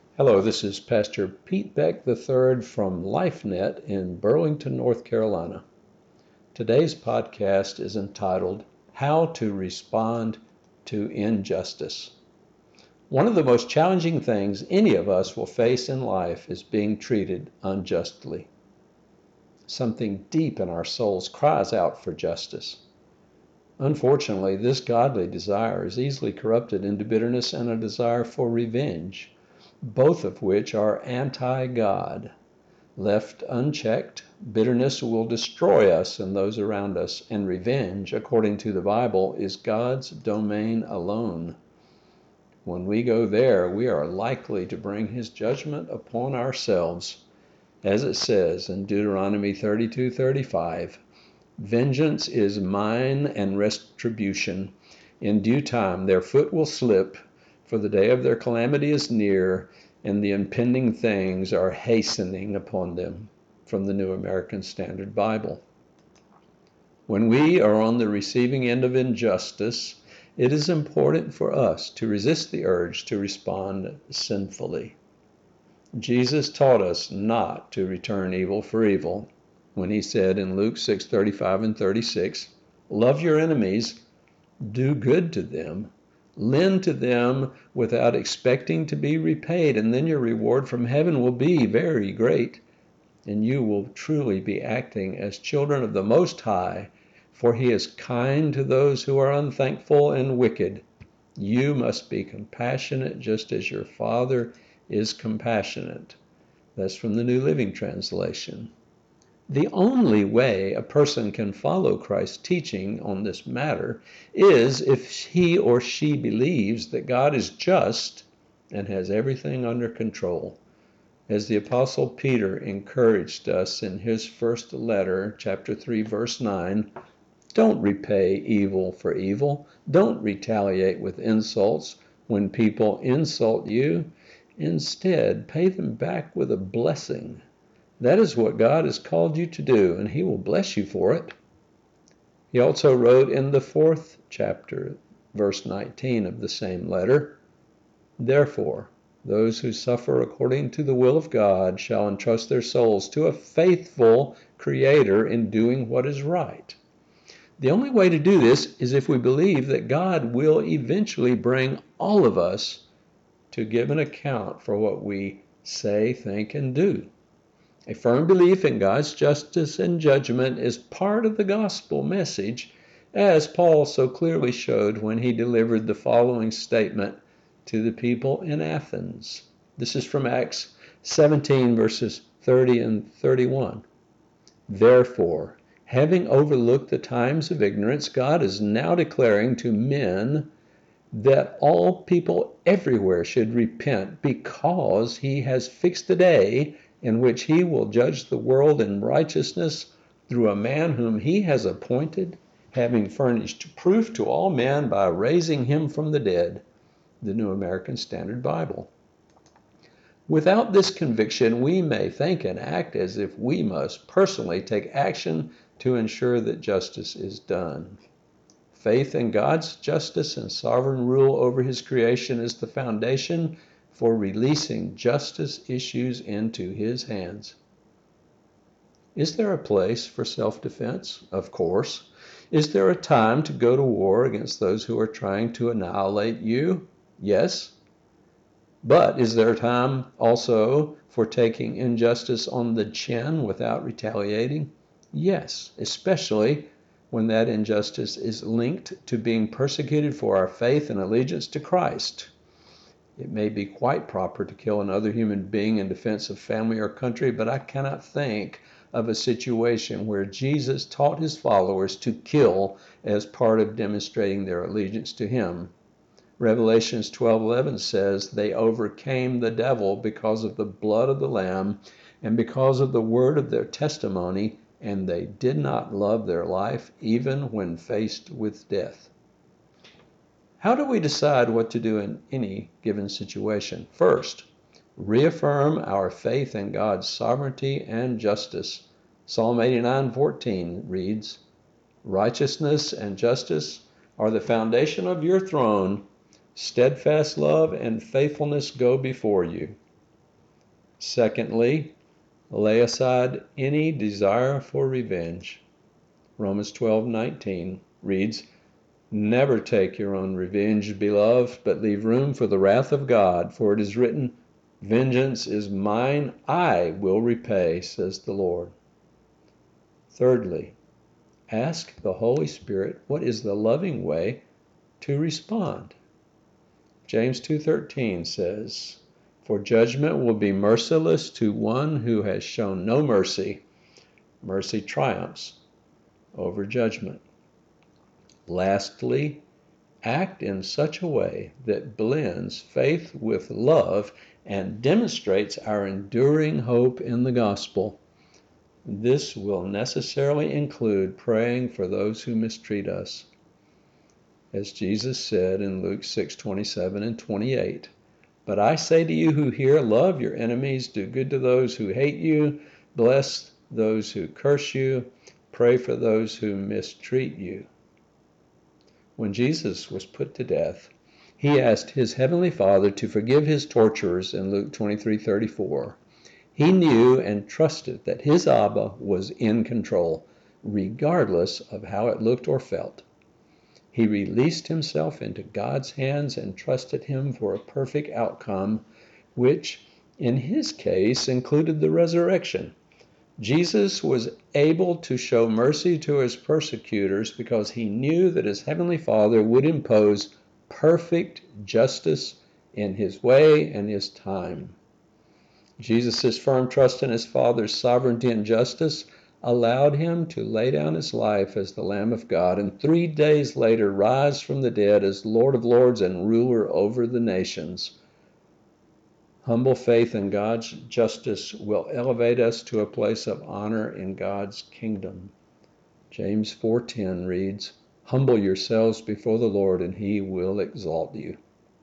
Hello, this is Pastor Pete Beck III from LifeNet in Burlington, North Carolina. Today's podcast is entitled, How to Respond to Injustice. One of the most challenging things any of us will face in life is being treated unjustly. Something deep in our souls cries out for justice. Unfortunately, this godly desire is easily corrupted into bitterness and a desire for revenge, both of which are anti-God. Left unchecked, bitterness will destroy us and those around us, and revenge, according to the Bible, is God's domain alone. When we go there, we are likely to bring his judgment upon ourselves. As it says in Deuteronomy 32:35, "Vengeance is mine and retribution. In due time their foot will slip, for the day of their calamity is near, and the impending things are hastening upon them," from the New American Standard Bible. When we are on the receiving end of injustice, it is important for us to resist the urge to respond sinfully. Jesus taught us not to return evil for evil when he said in Luke 6:35 and 36, "Love your enemies, do good to them, lend to them without expecting to be repaid, and then your reward from heaven will be very great, and you will truly be acting as children of the Most High, for he is kind to those who are unthankful and wicked. You must be compassionate just as your Father is compassionate." That's from the New Living Translation. The only way a person can follow Christ's teaching on this matter is if he or she believes that God is just and has everything under control. As the Apostle Peter encouraged us in his first letter, chapter 3, verse 9, don't repay evil for evil. Don't retaliate with insults when people insult you. Instead, pay them back with a blessing. That is what God has called you to do, and he will bless you for it. He also wrote in the 4th chapter, verse 19 of the same letter, "Therefore, those who suffer according to the will of God shall entrust their souls to a faithful Creator in doing what is right." The only way to do this is if we believe that God will eventually bring all of us to give an account for what we say, think, and do. A firm belief in God's justice and judgment is part of the gospel message, as Paul so clearly showed when he delivered the following statement to the people in Athens. This is from Acts 17, verses 30 and 31. "Therefore, having overlooked the times of ignorance, God is now declaring to men that all people everywhere should repent, because he has fixed a day in which he will judge the world in righteousness through a man whom he has appointed, having furnished proof to all men by raising him from the dead." The New American Standard Bible. Without this conviction, we may think and act as if we must personally take action to ensure that justice is done. Faith in God's justice and sovereign rule over his creation is the foundation for releasing justice issues into his hands. Is there a place for self-defense? Of course. Is there a time to go to war against those who are trying to annihilate you? Yes. But is there a time also for taking injustice on the chin without retaliating? Yes, especially when that injustice is linked to being persecuted for our faith and allegiance to Christ. It may be quite proper to kill another human being in defense of family or country, but I cannot think of a situation where Jesus taught his followers to kill as part of demonstrating their allegiance to him. Revelations 12:11 says, "They overcame the devil because of the blood of the Lamb and because of the word of their testimony, and they did not love their life even when faced with death." How do we decide what to do in any given situation? First, reaffirm our faith in God's sovereignty and justice. Psalm 89:14 reads, "Righteousness and justice are the foundation of your throne. Steadfast love and faithfulness go before you." Secondly, lay aside any desire for revenge. Romans 12:19 reads, "Never take your own revenge, beloved, but leave room for the wrath of God, for it is written, 'Vengeance is mine, I will repay,' says the Lord." Thirdly, ask the Holy Spirit what is the loving way to respond. James 2:13 says, "For judgment will be merciless to one who has shown no mercy. Mercy triumphs over judgment." Lastly, act in such a way that blends faith with love and demonstrates our enduring hope in the gospel. This will necessarily include praying for those who mistreat us. As Jesus said in Luke 6:27 and 28, "But I say to you who hear, love your enemies, do good to those who hate you, bless those who curse you, pray for those who mistreat you." When Jesus was put to death, he asked his heavenly Father to forgive his torturers in Luke 23:34. He knew and trusted that his Abba was in control, regardless of how it looked or felt. He released himself into God's hands and trusted him for a perfect outcome, which in his case included the resurrection. Jesus was able to show mercy to his persecutors because he knew that his heavenly Father would impose perfect justice in his way and his time. Jesus' firm trust in his Father's sovereignty and justice allowed him to lay down his life as the Lamb of God and 3 days later rise from the dead as Lord of Lords and ruler over the nations. Humble faith in God's justice will elevate us to a place of honor in God's kingdom. James 4:10 reads, "Humble yourselves before the Lord, and he will exalt you."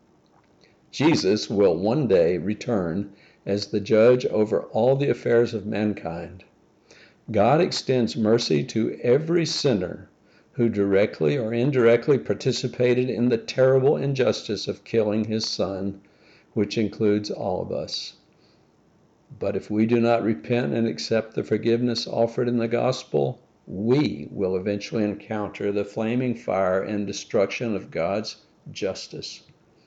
Jesus will one day return as the judge over all the affairs of mankind. God extends mercy to every sinner who directly or indirectly participated in the terrible injustice of killing his son, which includes all of us. But if we do not repent and accept the forgiveness offered in the gospel, we will eventually encounter the flaming fire and destruction of God's justice.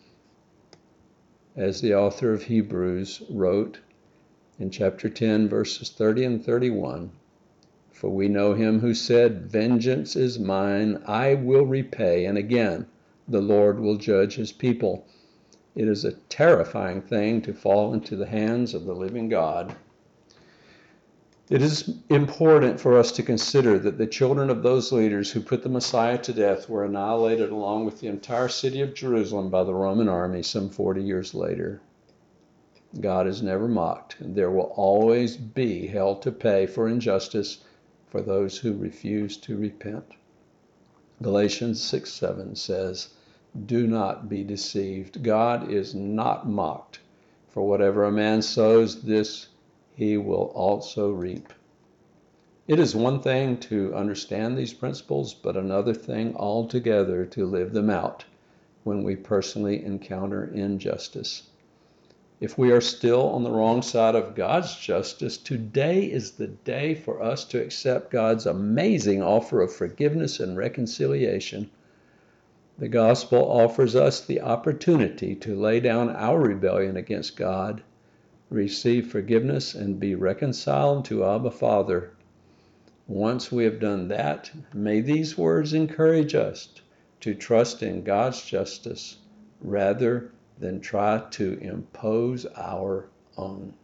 As the author of Hebrews wrote in chapter 10, verses 30 and 31, "For we know him who said, 'Vengeance is mine, I will repay,' and again, 'The Lord will judge his people.'" It is a terrifying thing to fall into the hands of the living God. It is important for us to consider that the children of those leaders who put the Messiah to death were annihilated along with the entire city of Jerusalem by the Roman army some 40 years later. God is never mocked, and there will always be hell to pay for injustice for those who refuse to repent. Galatians 6:7 says, "Do not be deceived. God is not mocked. For whatever a man sows, this he will also reap." It is one thing to understand these principles, but another thing altogether to live them out when we personally encounter injustice. If we are still on the wrong side of God's justice, today is the day for us to accept God's amazing offer of forgiveness and reconciliation. The gospel offers us the opportunity to lay down our rebellion against God, receive forgiveness, and be reconciled to Abba Father. Once we have done that, may these words encourage us to trust in God's justice rather than try to impose our own.